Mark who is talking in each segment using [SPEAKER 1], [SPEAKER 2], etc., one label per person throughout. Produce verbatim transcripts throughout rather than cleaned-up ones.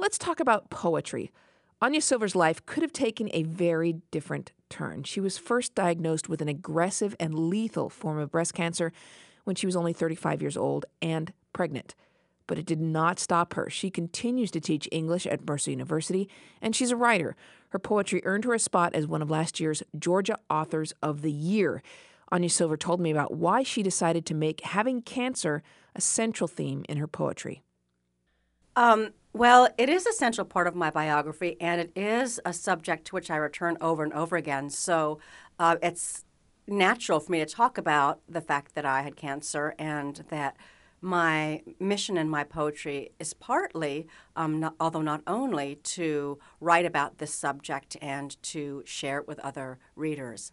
[SPEAKER 1] let's talk about poetry. Anya Silver's life could have taken a very different turn. She was first diagnosed with an aggressive and lethal form of breast cancer when she was only thirty-five years old and pregnant. But it did not stop her. She continues to teach English at Mercer University, and she's a writer. Her poetry earned her a spot as one of last year's Georgia Authors of the Year. Anya Silver told me about why she decided to make having cancer a central theme in her poetry.
[SPEAKER 2] Um, well, it is a central part of my biography, and it is a subject to which I return over and over again. So uh, it's natural for me to talk about the fact that I had cancer and that my mission in my poetry is partly, um, not, although not only, to write about this subject and to share it with other readers.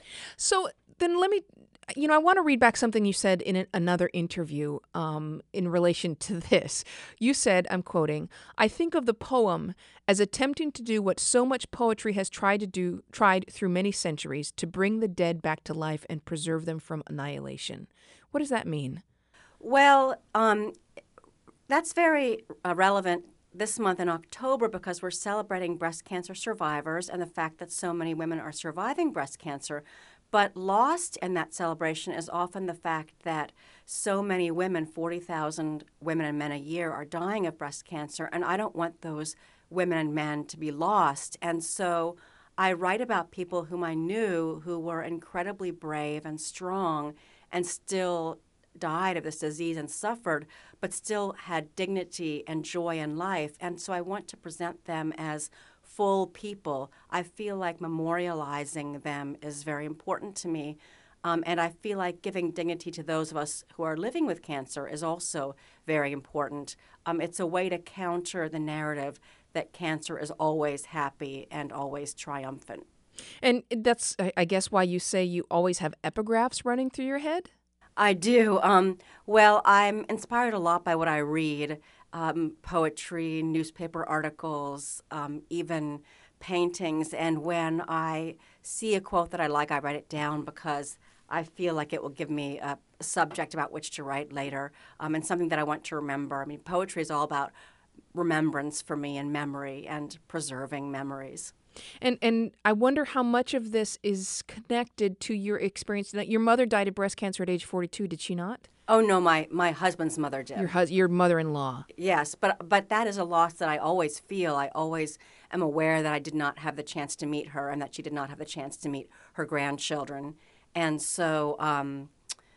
[SPEAKER 1] So then let me, you know, I want to read back something you said in an, another interview um, in relation to this. You said, I'm quoting, "I think of the poem as attempting to do what so much poetry has tried to do, tried through many centuries, to bring the dead back to life and preserve them from annihilation." What does that mean?
[SPEAKER 2] Well, um, that's very uh, relevant this month in October because we're celebrating breast cancer survivors and the fact that so many women are surviving breast cancer. But lost in that celebration is often the fact that so many women, forty thousand women and men a year, are dying of breast cancer, and I don't want those women and men to be lost. And so I write about people whom I knew who were incredibly brave and strong and still died of this disease and suffered, but still had dignity and joy in life. And so I want to present them as full people. I feel like memorializing them is very important to me. Um, and I feel like giving dignity to those of us who are living with cancer is also very important. Um, it's a way to counter the narrative that cancer is always happy and always triumphant.
[SPEAKER 1] And that's, I I guess, why you say you always have epigraphs running through your head?
[SPEAKER 2] I do. Um, well, I'm inspired a lot by what I read, um, poetry, newspaper articles, um, even paintings. And when I see a quote that I like, I write it down because I feel like it will give me a subject about which to write later, um, and something that I want to remember. I mean, poetry is all about remembrance for me and memory and preserving memories.
[SPEAKER 1] And and I wonder how much of this is connected to your experience. That your mother died of breast cancer at age forty-two, did she not?
[SPEAKER 2] Oh no, my my husband's mother did.
[SPEAKER 1] Your hus- your mother-in-law.
[SPEAKER 2] Yes, but but that is a loss that I always feel. I always am aware that I did not have the chance to meet her and that she did not have the chance to meet her grandchildren. And so, um,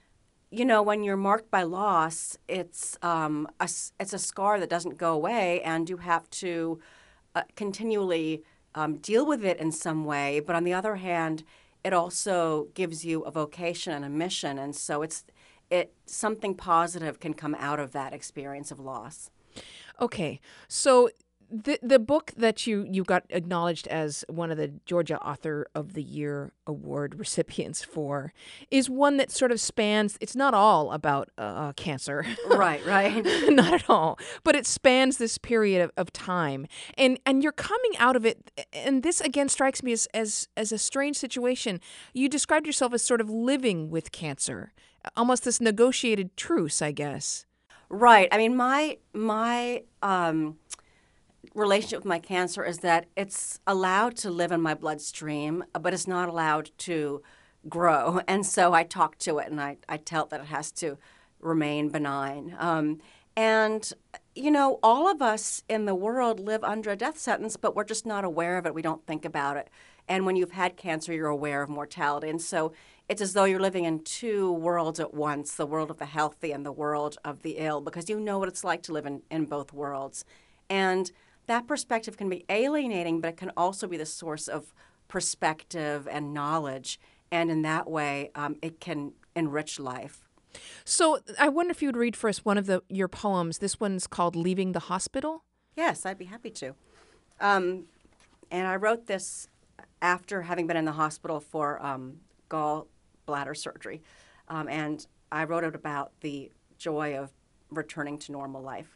[SPEAKER 2] you know, when you're marked by loss, it's um, a, s- it's a scar that doesn't go away, and you have to uh, continually um, deal with it in some way. But on the other hand, it also gives you a vocation and a mission, and so it's it something positive can come out of that experience of loss.
[SPEAKER 1] Okay, so the the book that you you got acknowledged as one of the Georgia Author of the Year award recipients for is one that sort of spans. It's not all about uh, cancer,
[SPEAKER 2] Right, right.
[SPEAKER 1] not at all, but it spans this period of, of time, and and you're coming out of it. And this again strikes me as as as a strange situation. You described yourself as sort of living with cancer, almost this negotiated truce, I guess.
[SPEAKER 2] Right. I mean, my my um, relationship with my cancer is that it's allowed to live in my bloodstream, but it's not allowed to grow. And so I talk to it and I, I tell it that it has to remain benign. Um, and, you know, all of us in the world live under a death sentence, but we're just not aware of it. We don't think about it. And when you've had cancer, you're aware of mortality. And so it's as though you're living in two worlds at once, the world of the healthy and the world of the ill, because you know what it's like to live in, in both worlds. And that perspective can be alienating, but it can also be the source of perspective and knowledge. And in that way, um, it can enrich life.
[SPEAKER 1] So I wonder if you would read for us one of the your poems. This one's called "Leaving the Hospital."
[SPEAKER 2] Yes, I'd be happy to. Um, and I wrote this after having been in the hospital for um, gallbladder surgery. Um, and I wrote it about the joy of returning to normal life.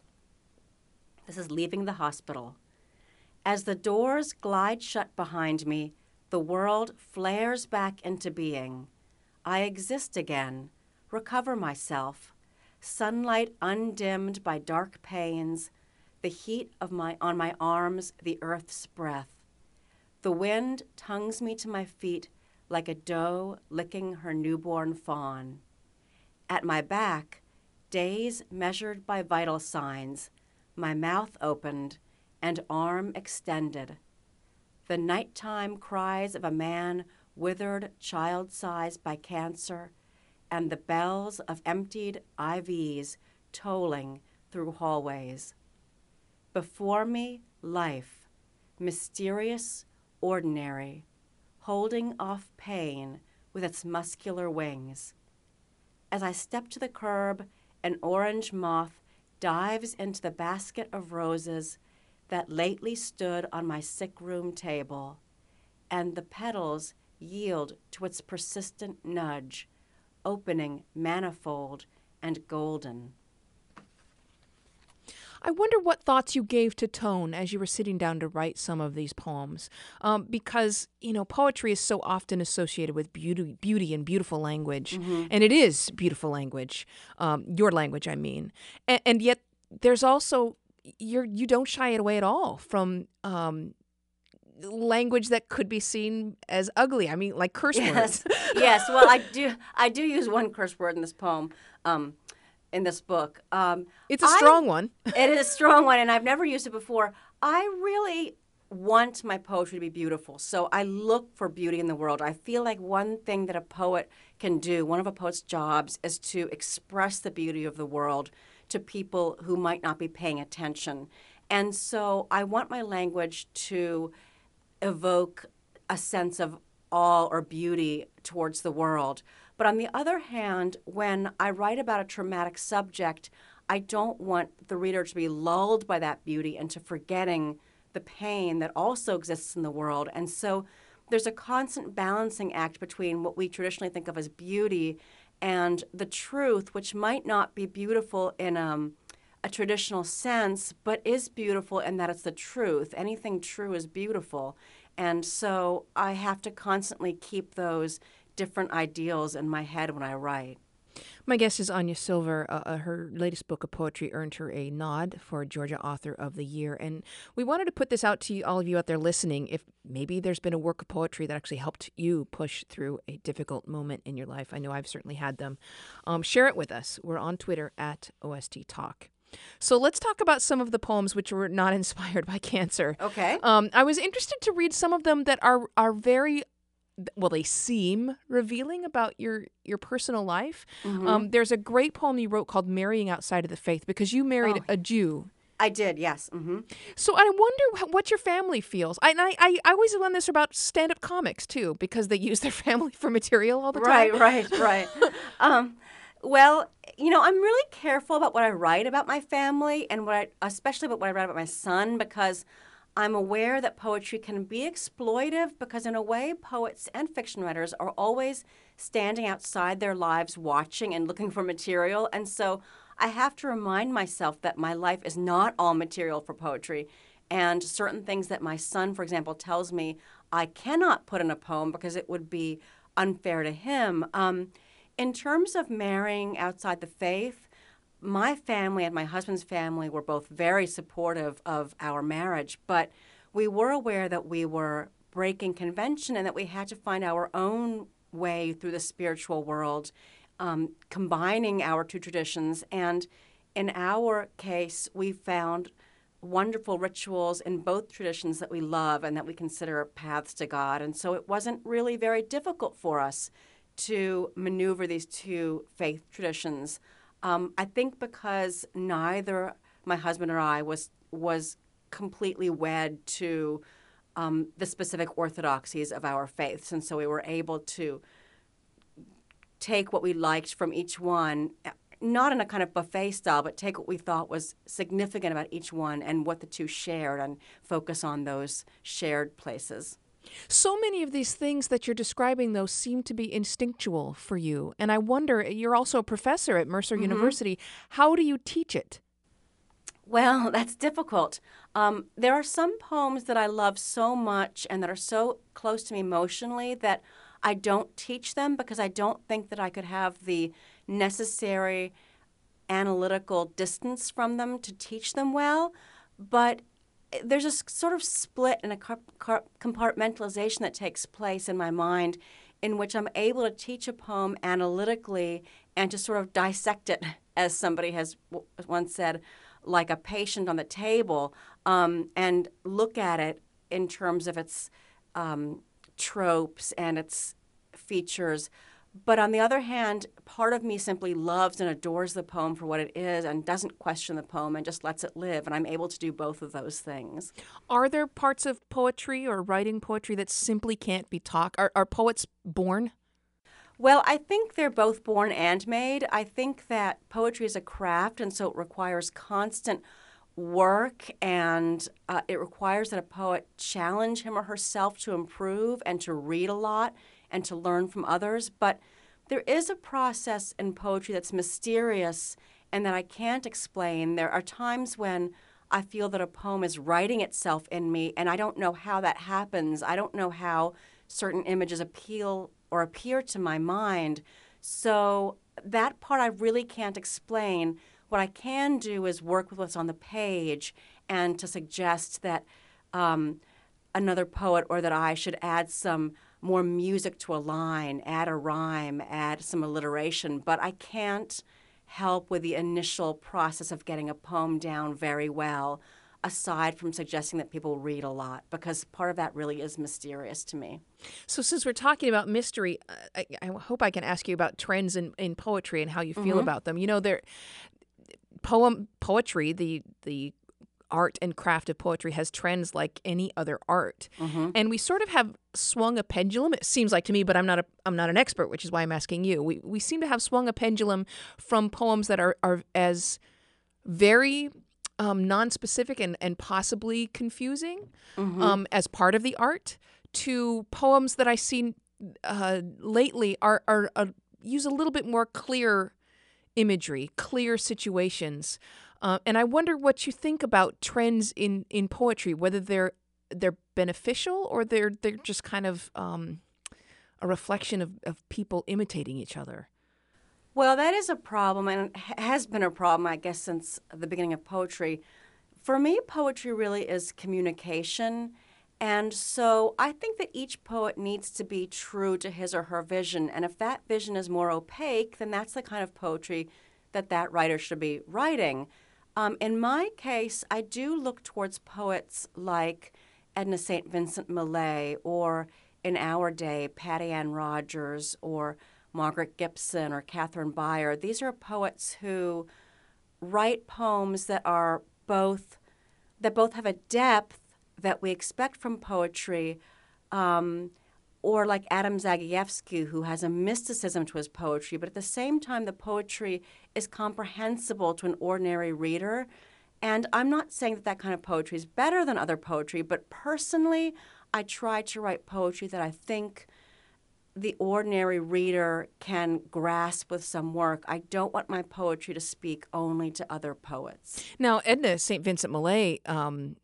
[SPEAKER 2] This is Leaving the Hospital. As the doors glide shut behind me, the world flares back into being. I exist again, recover myself. Sunlight undimmed by dark panes, the heat of my on my arms, the earth's breath. The wind tongues me to my feet like a doe licking her newborn fawn. At my back, days measured by vital signs, my mouth opened and arm extended. The nighttime cries of a man withered child-sized by cancer, and the bells of emptied I Vs tolling through hallways. Before me, life, mysterious, ordinary, holding off pain with its muscular wings. As I step to the curb, an orange moth dives into the basket of roses that lately stood on my sick room table, and the petals yield to its persistent nudge, opening manifold and golden.
[SPEAKER 1] I wonder what thoughts you gave to tone as you were sitting down to write some of these poems, um, because you know poetry is so often associated with beauty, beauty and beautiful language,
[SPEAKER 2] Mm-hmm.
[SPEAKER 1] and it is beautiful language, um, your language, I mean, and, and yet there's also you're you don't shy it away at all from um, language that could be seen as ugly. I mean, like curse
[SPEAKER 2] Yes,
[SPEAKER 1] words.
[SPEAKER 2] yes. Well, I do. I do use one curse word in this poem, um, in this book. Um,
[SPEAKER 1] It's a
[SPEAKER 2] I-
[SPEAKER 1] strong one.
[SPEAKER 2] It is a strong one, and I've never used it before. I really want my poetry to be beautiful, so I look for beauty in the world. I feel like one thing that a poet can do, one of a poet's jobs, is to express the beauty of the world to people who might not be paying attention. And so I want my language to evoke a sense of awe or beauty towards the world. But on the other hand, when I write about a traumatic subject, I don't want the reader to be lulled by that beauty into forgetting the pain that also exists in the world. And so there's a constant balancing act between what we traditionally think of as beauty and the truth, which might not be beautiful in um, a traditional sense, but is beautiful in that it's the truth. Anything true is beautiful. And so I have to constantly keep those different ideals in my head when I write.
[SPEAKER 1] My guest is Anya Silver. Uh, uh, her latest book of poetry earned her a nod for Georgia Author of the Year. And we wanted to put this out to you, all of you out there listening. If maybe there's been a work of poetry that actually helped you push through a difficult moment in your life. I know I've certainly had them. Um, share it with us. We're on Twitter at O S T Talk. So let's talk about some of the poems which were not inspired by cancer.
[SPEAKER 2] Okay.
[SPEAKER 1] Um, I was interested to read some of them that are are very, well, they seem revealing about your your personal life.
[SPEAKER 2] Mm-hmm.
[SPEAKER 1] Um, there's a great poem you wrote called "Marrying Outside of the Faith" because you married
[SPEAKER 2] Oh.
[SPEAKER 1] a Jew.
[SPEAKER 2] I did, yes. Mm-hmm.
[SPEAKER 1] So I wonder wh- what your family feels. I, and I, I I always learn this about stand-up comics too because they use their family for material all the
[SPEAKER 2] Right,
[SPEAKER 1] time.
[SPEAKER 2] right, right. um, well, you know, I'm really careful about what I write about my family and what I, especially about what I write about my son, because I'm aware that poetry can be exploitive because in a way, poets and fiction writers are always standing outside their lives watching and looking for material. And so I have to remind myself that my life is not all material for poetry. And certain things that my son, for example, tells me I cannot put in a poem because it would be unfair to him. Um, in terms of marrying outside the faith, my family and my husband's family were both very supportive of our marriage, but we were aware that we were breaking convention and that we had to find our own way through the spiritual world, um, combining our two traditions. And in our case, we found wonderful rituals in both traditions that we love and that we consider paths to God. And so it wasn't really very difficult for us to maneuver these two faith traditions. Um, I think because neither my husband or I was was completely wed to um, the specific orthodoxies of our faiths, and so we were able to take what we liked from each one, not in a kind of buffet style, but take what we thought was significant about each one and what the two shared and focus on those shared places.
[SPEAKER 1] So many of these things that you're describing, though, seem to be instinctual for you. And I wonder, you're also a professor at Mercer
[SPEAKER 2] Mm-hmm.
[SPEAKER 1] University. How do you teach it?
[SPEAKER 2] Well, that's difficult. Um, there are some poems that I love so much and that are so close to me emotionally that I don't teach them because I don't think that I could have the necessary analytical distance from them to teach them well. but there's a s- sort of split and a car- car- compartmentalization that takes place in my mind in which I'm able to teach a poem analytically and to sort of dissect it, as somebody has w- once said, like a patient on the table, um, and look at it in terms of its um, tropes and its features. But on the other hand, part of me simply loves and adores the poem for what it is and doesn't question the poem and just lets it live. And I'm able to do both of those things.
[SPEAKER 1] Are there parts of poetry or writing poetry that simply can't be taught? Are, are poets born?
[SPEAKER 2] Well, I think they're both born and made. I think that poetry is a craft, and so it requires constant work, and uh, it requires that a poet challenge him or herself to improve and to read a lot and to learn from others. But there is a process in poetry that's mysterious and that I can't explain. There are times when I feel that a poem is writing itself in me, and I don't know how that happens. I don't know how certain images appeal or appear to my mind. So that part I really can't explain. What I can do is work with what's on the page and to suggest that um, another poet or that I should add some more music to a line, add a rhyme, add some alliteration. But I can't help with the initial process of getting a poem down very well, aside from suggesting that people read a lot, because part of that really is mysterious to me.
[SPEAKER 1] So since we're talking about mystery, uh, I, I hope I can ask you about trends in, in poetry and how you feel
[SPEAKER 2] Mm-hmm.
[SPEAKER 1] about them. You know, there poem poetry, the the art and craft of poetry has trends like any other art.
[SPEAKER 2] Mm-hmm.
[SPEAKER 1] And we sort of have swung a pendulum, it seems like to me, but I'm not a I'm not an expert, which is why I'm asking you. We we seem to have swung a pendulum from poems that are, are as very um, non-specific and, and possibly confusing
[SPEAKER 2] Mm-hmm.
[SPEAKER 1] um, as part of the art to poems that I see uh, lately are, are, are use a little bit more clear imagery, clear situations. Uh, and I wonder what you think about trends in, in poetry, whether they're they're beneficial or they're they're just kind of um, a reflection of, of people imitating each other.
[SPEAKER 2] Well, that is a problem, and it ha- has been a problem, I guess, since the beginning of poetry. For me, poetry really is communication. And so I think that each poet needs to be true to his or her vision. And if that vision is more opaque, then that's the kind of poetry that that writer should be writing. Um, in my case, I do look towards poets like Edna Saint Vincent Millay, or in our day, Patty Ann Rogers, or Margaret Gibson, or Catherine Beyer. These are poets who write poems that are both that both have a depth that we expect from poetry, um, or like Adam Zagajewski, who has a mysticism to his poetry, but at the same time, the poetry is comprehensible to an ordinary reader. And I'm not saying that that kind of poetry is better than other poetry, but personally, I try to write poetry that I think the ordinary reader can grasp with some work. I don't want my poetry to speak only to other poets.
[SPEAKER 1] Now, Edna Saint Vincent Millay, um,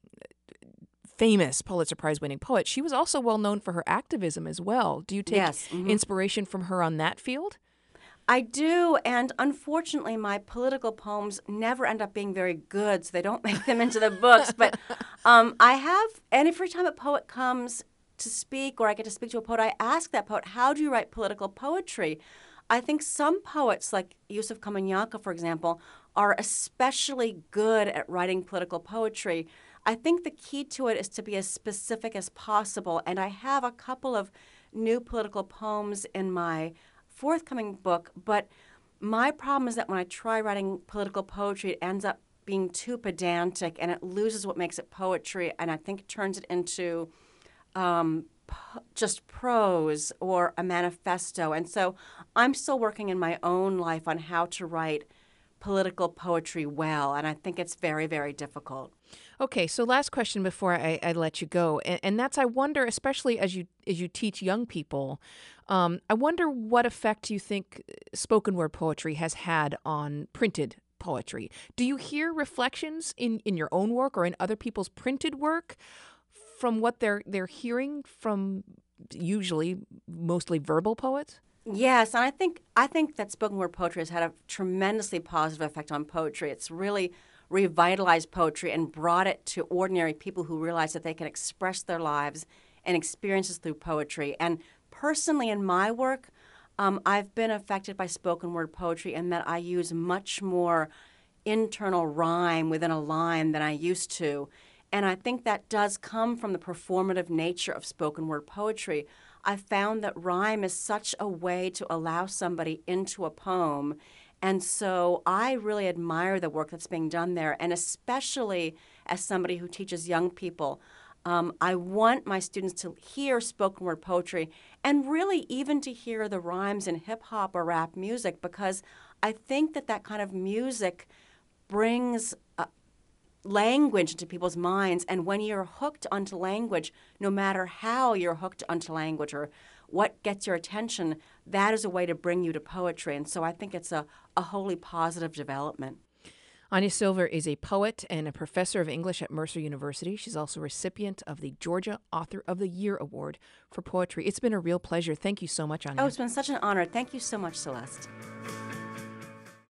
[SPEAKER 1] famous Pulitzer Prize winning poet, she was also well known for her activism as well. Do you take
[SPEAKER 2] Yes. Mhm.
[SPEAKER 1] inspiration from her on that field?
[SPEAKER 2] I do, and unfortunately, my political poems never end up being very good, so they don't make them into the books. But um, I have, and every time a poet comes to speak or I get to speak to a poet, I ask that poet, how do you write political poetry? I think some poets, like Yusuf Komunyakaa, for example, are especially good at writing political poetry. I think the key to it is to be as specific as possible, and I have a couple of new political poems in my forthcoming book, but my problem is that when I try writing political poetry, it ends up being too pedantic and it loses what makes it poetry, and I think it turns it into um, p- just prose or a manifesto. And so I'm still working in my own life on how to write political poetry well, and I think it's very, very difficult.
[SPEAKER 1] Okay, so last question before I, I let you go, and, and that's I wonder, especially as you as you teach young people, um, I wonder what effect you think spoken word poetry has had on printed poetry. Do you hear reflections in, in your own work or in other people's printed work from what they're they're hearing from usually mostly verbal poets?
[SPEAKER 2] Yes, and I think I think that spoken word poetry has had a tremendously positive effect on poetry. It's really revitalized poetry and brought it to ordinary people who realize that they can express their lives and experiences through poetry. And personally, in my work, um, I've been affected by spoken word poetry in that I use much more internal rhyme within a line than I used to. And I think that does come from the performative nature of spoken word poetry. I found that rhyme is such a way to allow somebody into a poem. And so I really admire the work that's being done there. And especially as somebody who teaches young people, um, I want my students to hear spoken word poetry and really even to hear the rhymes in hip hop or rap music, because I think that that kind of music brings uh, language into people's minds. And when you're hooked onto language, no matter how you're hooked onto language or what gets your attention, that is a way to bring you to poetry. And so I think it's a, a wholly positive development.
[SPEAKER 1] Anya Silver is a poet and a professor of English at Mercer University. She's also a recipient of the Georgia Author of the Year Award for Poetry. It's been a real pleasure. Thank you so much, Anya.
[SPEAKER 2] Oh, it's been such an honor. Thank you so much, Celeste.